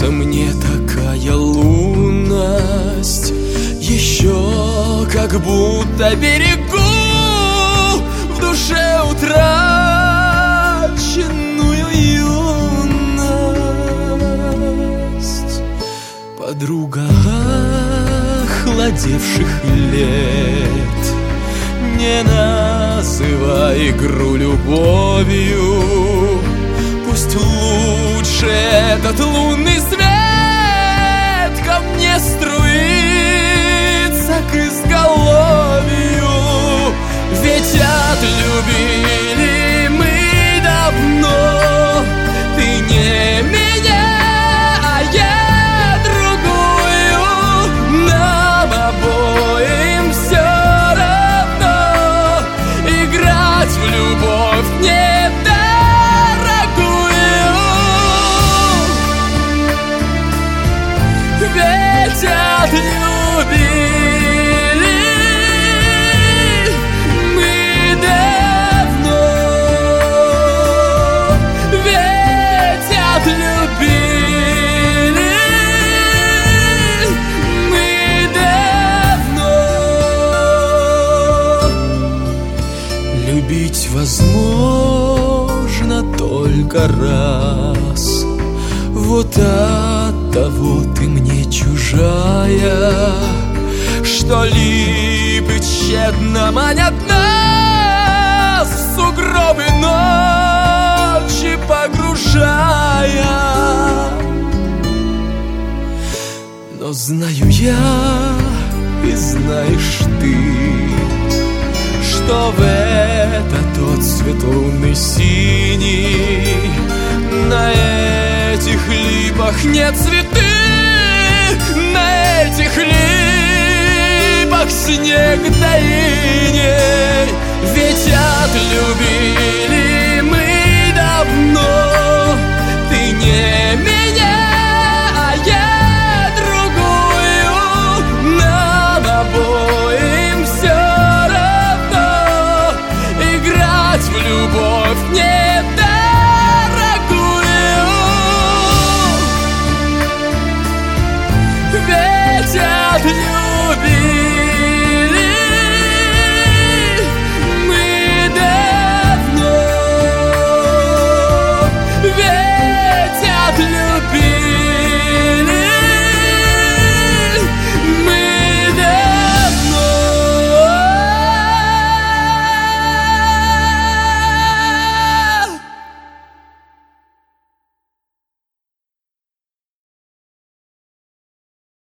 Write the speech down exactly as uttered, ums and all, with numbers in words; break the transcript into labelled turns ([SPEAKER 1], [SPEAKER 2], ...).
[SPEAKER 1] снится мне такая лунность, еще как будто берегу в душе утраченную юность. Подруга охладевших лет, не называй игру любовью. Пусть лучше этот лунный свет ко мне струится к изголовью. Ведь отлюбили мы давно, ты не меня, а я другую. Нам обоим все равно, играть в любовь недорогую. Ведь отлюбили мы давно, ведь отлюбили мы давно. Любить возможно только раз, вот оттого ты мне чужая, что липы тщетно манят нас в сугробы ночи погружая. Но знаю я, и знаешь ты, что в этот отцвет лунный синий на этих липах нет цветы, на этих липах снег да иней. Ведь отлюбили